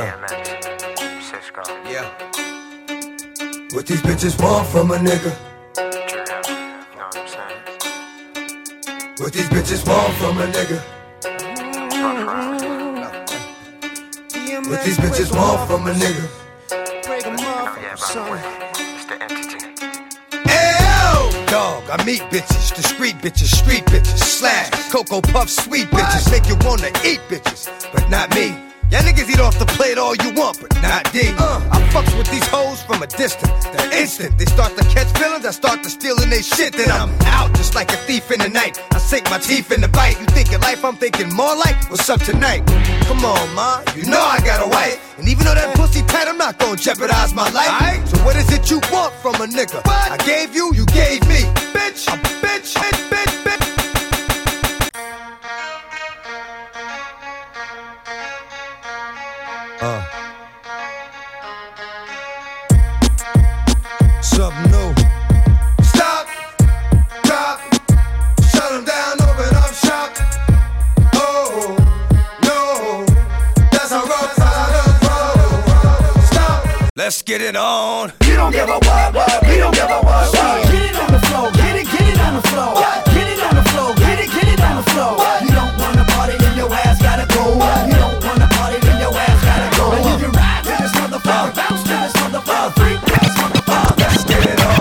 Yeah. What these bitches want from a nigga? What these bitches want from a nigga? What these bitches want from a nigga? Dog, I meet bitches, discreet bitches, street bitches, slash, Cocoa Puff, sweet bitches, make you wanna eat bitches, but not me. Y'all niggas eat off the plate all you want, but not D. I fucks with these hoes from a distance. The instant they start to catch feelings, I start to stealing they shit. Then I'm out just like a thief in the night. I sink my teeth in the bite. You thinking life, I'm thinking more like what's up tonight. Come on, ma, you know I got a wife. And even though that pussy tight, I'm not gonna jeopardize my life. So what is it you want from a nigga? What? I gave you, you gave me. Bitch, a bitch, bitch, bitch, bitch. Something new. Stop, drop, shut them down, open up shop. Oh, no, that's how rough riders roll. Stop, let's get it on. You don't give a what, we don't give a what. Get it on the floor, get it on the floor. Get it on the floor, get it on the floor. You don't wanna party, then your ass gotta go. You don't wanna party, then your ass gotta go. And you can ride to this motherfucker, bounce to this motherfucker, freak this motherfucker. Let's get it on.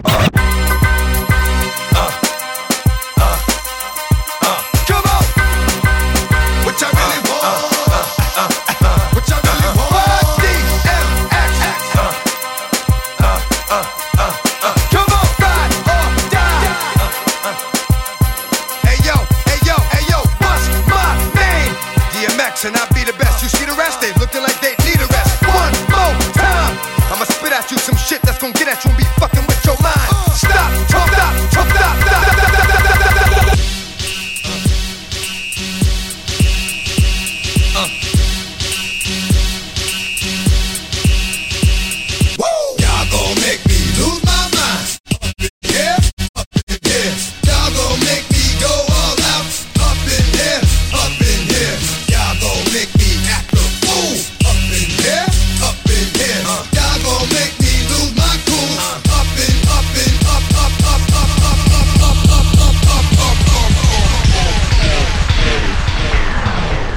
Come on. What y'all really want? What y'all really want? DMX. Come on, ride or die. Hey yo, hey yo, hey yo, what's my name? DMX and I be the best. You see the rest? They looking like they need a rest. One more time, I'ma spit at you some shit that's gonna get at you and be fucking